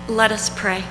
Let us pray.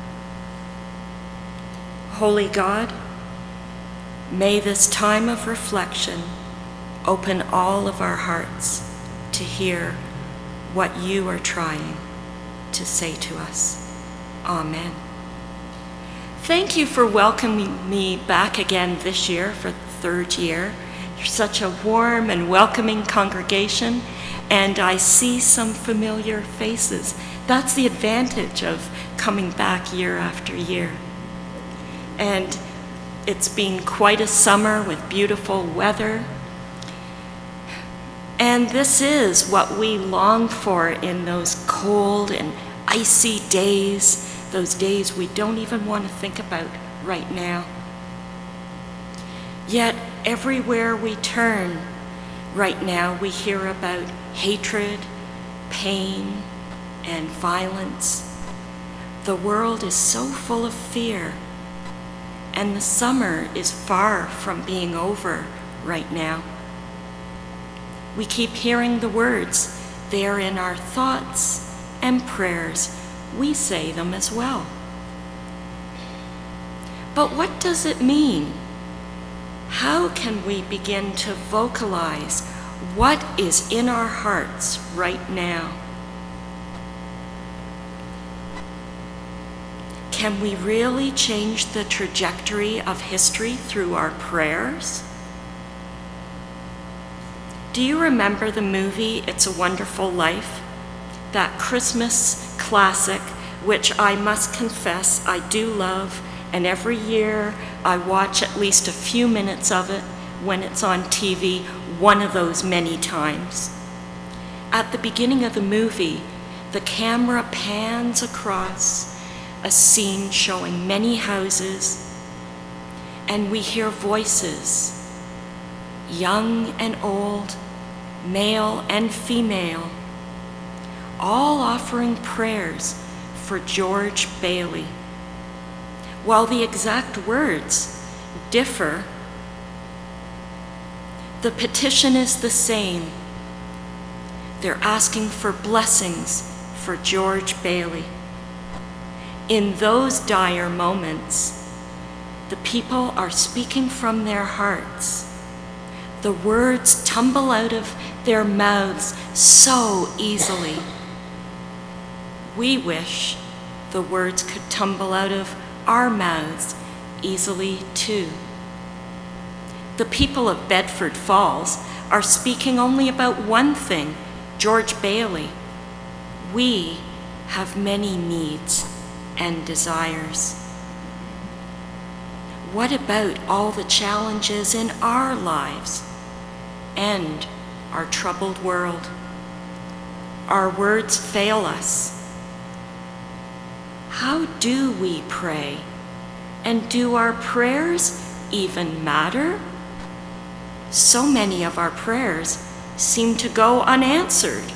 Holy God, may this time of reflection open all of our hearts to hear what you are trying to say to us. Amen. Thank you for welcoming me back again this year for the third year. You're such a warm and welcoming congregation, and I see some familiar faces. That's the advantage of coming back year after year. And it's been quite a summer with beautiful weather. And this is what we long for in those cold and icy days, those days we don't even want to think about right now. Yet everywhere we turn right now, we hear about hatred, pain, and violence. The world is so full of fear, and the summer is far from being over right now. We keep hearing the words. They are in our thoughts and prayers. We say them as well. But what does it mean? How can we begin to vocalize what is in our hearts right now? Can we really change the trajectory of history through our prayers? Do you remember the movie It's a Wonderful Life? That Christmas classic, which I must confess I do love, and every year I watch at least a few minutes of it when it's on TV, one of those many times. At the beginning of the movie, the camera pans across a scene showing many houses, and we hear voices, young and old, male and female, all offering prayers for George Bailey. While the exact words differ, the petition is the same. They're asking for blessings for George Bailey. In those dire moments, the people are speaking from their hearts. The words tumble out of their mouths so easily. We wish the words could tumble out of our mouths easily too. The people of Bedford Falls are speaking only about one thing, George Bailey. We have many needs and desires. What about all the challenges in our lives and our troubled world? Our words fail us. How do we pray? And do our prayers even matter? So many of our prayers seem to go unanswered.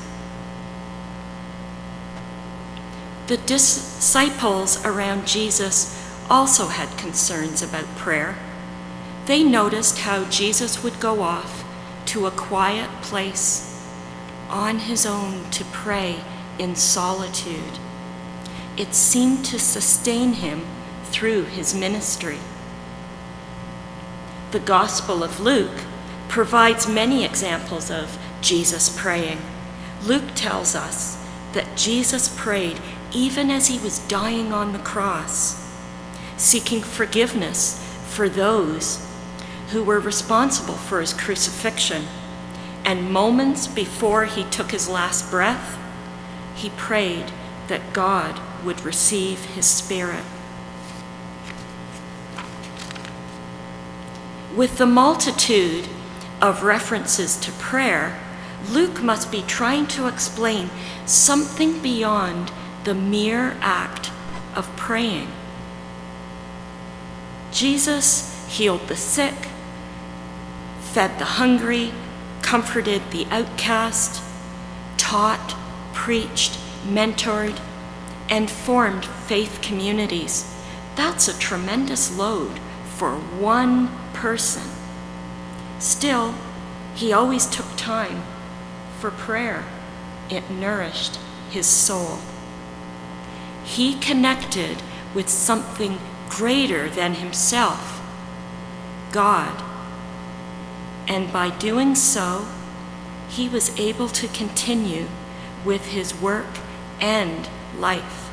The disciples around Jesus also had concerns about prayer. They noticed how Jesus would go off to a quiet place on his own to pray in solitude. It seemed to sustain him through his ministry. The Gospel of Luke provides many examples of Jesus praying. Luke tells us that Jesus prayed even as he was dying on the cross, seeking forgiveness for those who were responsible for his crucifixion. And moments before he took his last breath, he prayed that God would receive his spirit. With the multitude of references to prayer, Luke must be trying to explain something beyond the mere act of praying. Jesus healed the sick, fed the hungry, comforted the outcast, taught, preached, mentored, and formed faith communities. That's a tremendous load for one person. Still, he always took time for prayer. It nourished his soul. he connected with something greater than himself, God. And by doing so, he was able to continue with his work and life.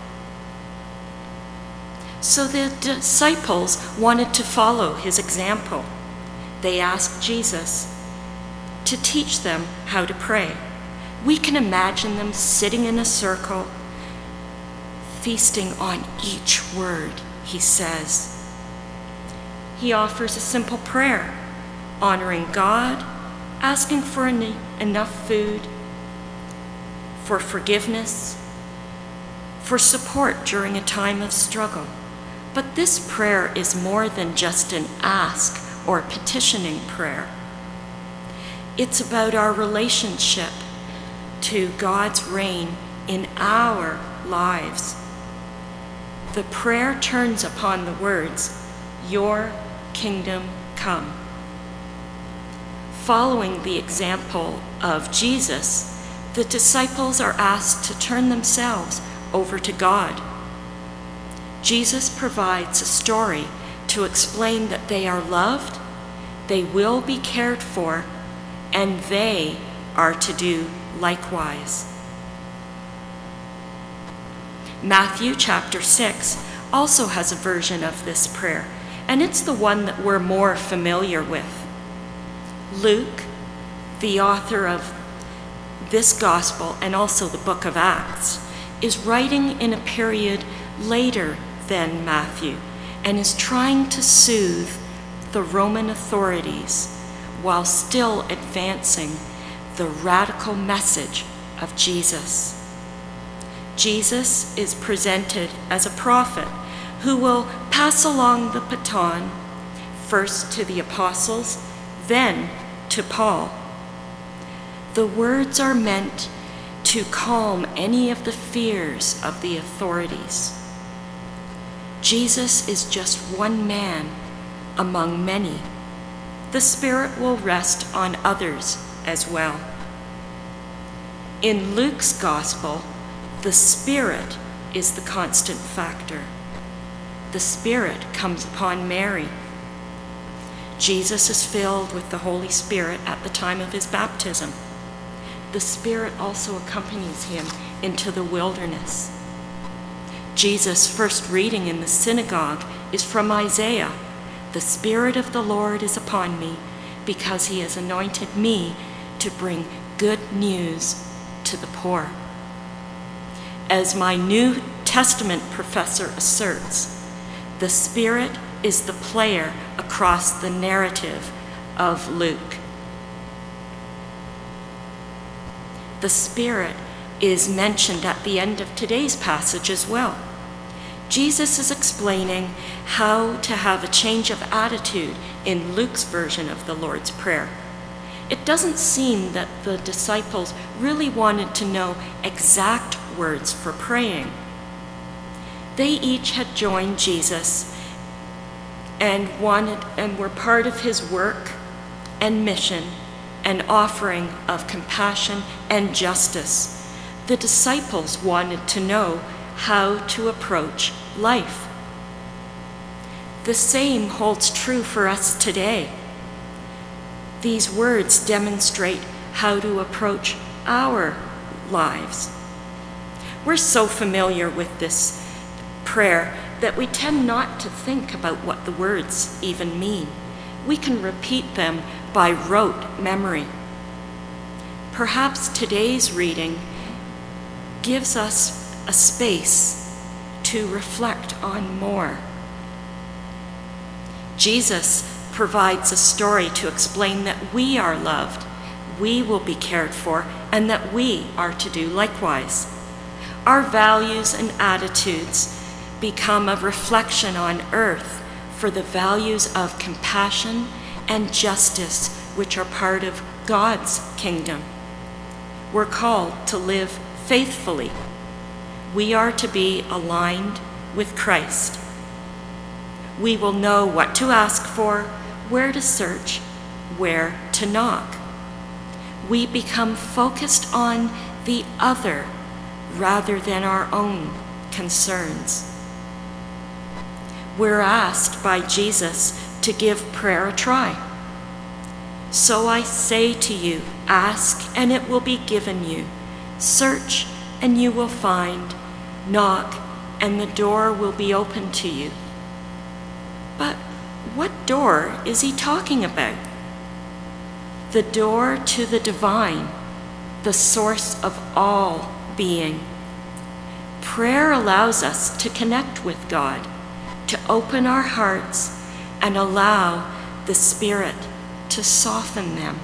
So the disciples wanted to follow his example. They asked Jesus to teach them how to pray. We can imagine them sitting in a circle, feasting on each word he says. He offers a simple prayer, honoring God, asking for enough food, for forgiveness, for support during a time of struggle. But this prayer is more than just an ask or petitioning prayer. It's about our relationship to God's reign in our lives. The prayer turns upon the words, "Your kingdom come." Following the example of Jesus, the disciples are asked to turn themselves over to God. Jesus provides a story to explain that they are loved, they will be cared for, and they are to do likewise. Matthew chapter 6 also has a version of this prayer, and it's the one that we're more familiar with. Luke, the author of this gospel and also the book of Acts, is writing in a period later than Matthew and is trying to soothe the Roman authorities while still advancing the radical message of Jesus. Jesus is presented as a prophet who will pass along the baton first to the apostles, then to Paul. The words are meant to calm any of the fears of the authorities. Jesus is just one man among many. The Spirit will rest on others as well. In Luke's gospel, the Spirit is the constant factor. The Spirit comes upon Mary. Jesus is filled with the Holy Spirit at the time of his baptism. The Spirit also accompanies him into the wilderness. Jesus' first reading in the synagogue is from Isaiah. "The Spirit of the Lord is upon me, because he has anointed me to bring good news to the poor." As my New Testament professor asserts, the Spirit is the player across the narrative of Luke. The Spirit is mentioned at the end of today's passage as well. Jesus is explaining how to have a change of attitude in Luke's version of the Lord's Prayer. It doesn't seem that the disciples really wanted to know exact words for praying. They each had joined Jesus and were part of his work and mission and offering of compassion and justice. The disciples wanted to know how to approach life. The same holds true for us today. These words demonstrate how to approach our lives. We're so familiar with this prayer that we tend not to think about what the words even mean. We can repeat them by rote memory. Perhaps today's reading gives us a space to reflect on more. Jesus provides a story to explain that we are loved, we will be cared for, and that we are to do likewise. Our values and attitudes become a reflection on earth for the values of compassion and justice, which are part of God's kingdom. We're called to live faithfully. We are to be aligned with Christ. We will know what to ask for, where to search, where to knock. We become focused on the other rather than our own concerns. We're asked by Jesus to give prayer a try. So I say to you, ask and it will be given you. Search and you will find. Knock and the door will be opened to you. But what door is he talking about? The door to the divine, the source of all being. Prayer allows us to connect with God, to open our hearts and allow the Spirit to soften them.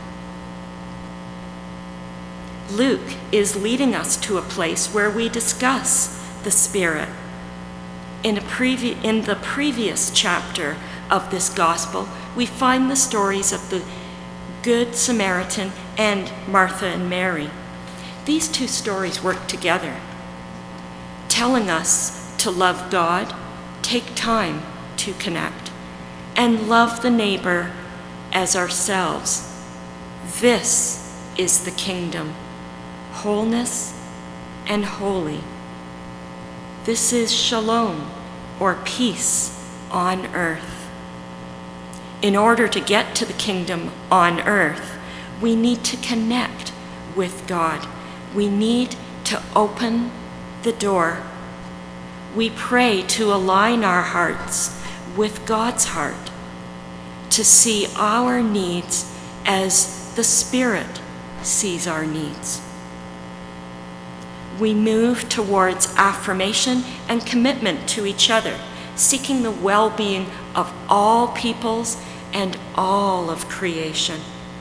Luke is leading us to a place where we discuss the Spirit. In the previous chapter of this gospel, we find the stories of the Good Samaritan and Martha and Mary. These two stories work together, telling us to love God, take time to connect, and love the neighbor as ourselves. This is the kingdom, wholeness and holy. This is shalom, or peace on earth. In order to get to the kingdom on earth, we need to connect with God. We need to open the door. We pray to align our hearts with God's heart, to see our needs as the Spirit sees our needs. We move towards affirmation and commitment to each other, seeking the well-being of all peoples and all of creation.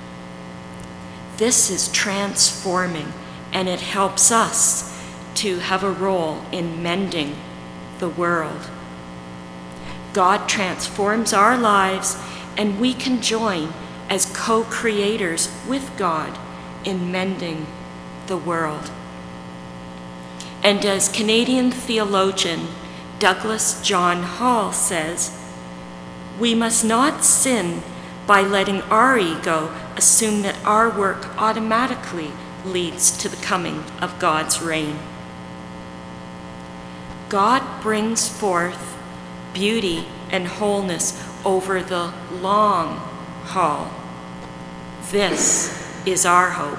This is transforming, and it helps us to have a role in mending the world. God transforms our lives, and we can join as co-creators with God in mending the world. And as Canadian theologian Douglas John Hall says, we must not sin by letting our ego assume that our work automatically leads to the coming of God's reign. God brings forth beauty and wholeness over the long haul. This is our hope.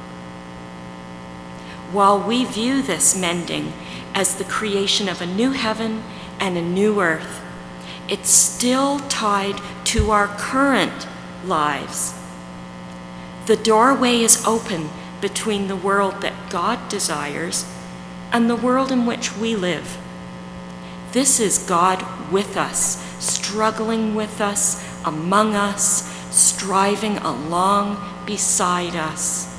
While we view this mending as the creation of a new heaven and a new earth, it's still tied to our current lives. The doorway is open between the world that God desires and the world in which we live. This is God with us, struggling with us, among us, striving along beside us.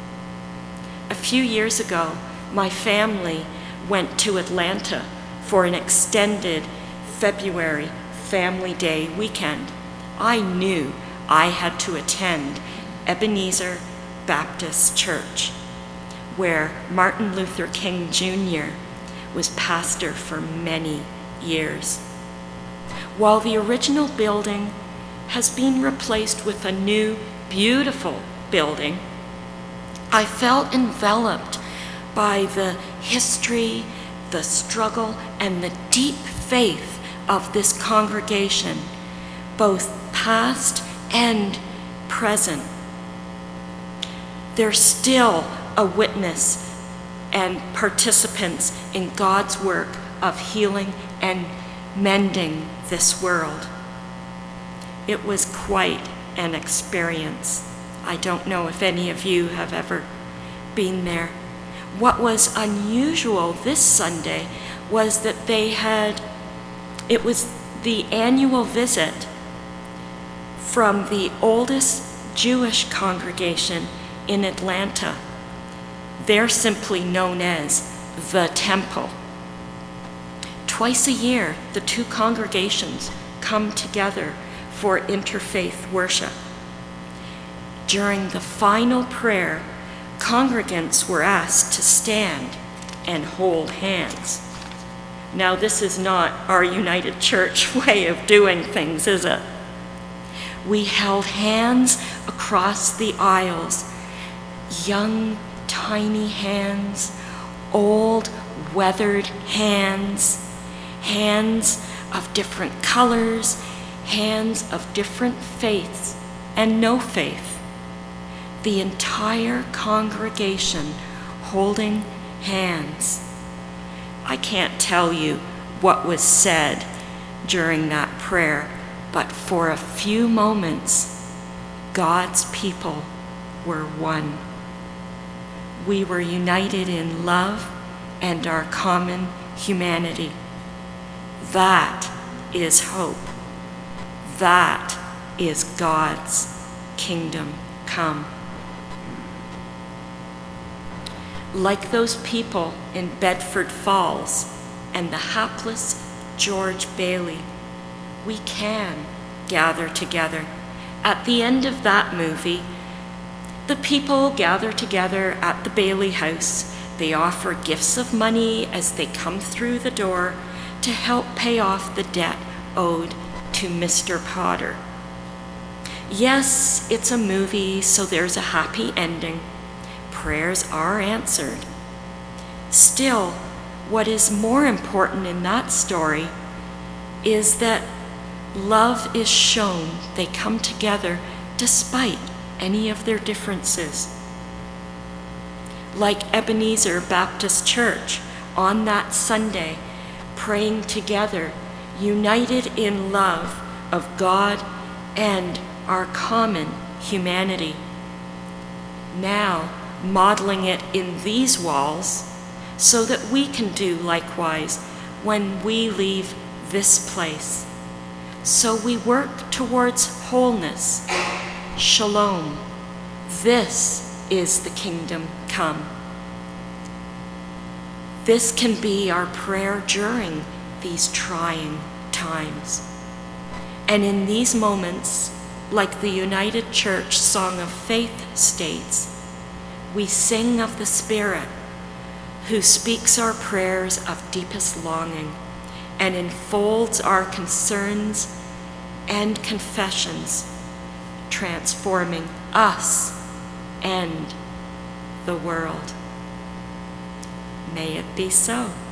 A few years ago, my family went to Atlanta for an extended February Family Day weekend. I knew I had to attend Ebenezer Baptist Church, where Martin Luther King Jr. was pastor for many years. While the original building has been replaced with a new, beautiful building, I felt enveloped by the history, the struggle, and the deep faith of this congregation, both past and present. They're still a witness and participants in God's work of healing and mending this world. It was quite an experience. I don't know if any of you have ever been there. What was unusual this Sunday was that it was the annual visit from the oldest Jewish congregation in Atlanta. They're simply known as the Temple. Twice a year, the two congregations come together for interfaith worship. During the final prayer, congregants were asked to stand and hold hands. Now, this is not our United Church way of doing things, is it? We held hands across the aisles, young, tiny hands, old, weathered hands, hands of different colors, hands of different faiths and no faith. The entire congregation holding hands. I can't tell you what was said during that prayer, but for a few moments, God's people were one. We were united in love and our common humanity. That is hope. That is God's kingdom come. Like those people in Bedford Falls and the hapless George Bailey, we can gather together. At the end of that movie, the people gather together at the Bailey house. They offer gifts of money as they come through the door to help pay off the debt owed to Mr. Potter. Yes, it's a movie, so there's a happy ending. Prayers are answered. Still, what is more important in that story is that love is shown. They come together despite any of their differences. Like Ebenezer Baptist Church on that Sunday, praying together, united in love of God and our common humanity. Now, modeling it in these walls so that we can do likewise when we leave this place. So we work towards wholeness, shalom. This is the kingdom come. This can be our prayer during these trying times. And in these moments, like the United Church Song of Faith states, we sing of the Spirit who speaks our prayers of deepest longing and enfolds our concerns and confessions, transforming us and the world. May it be so.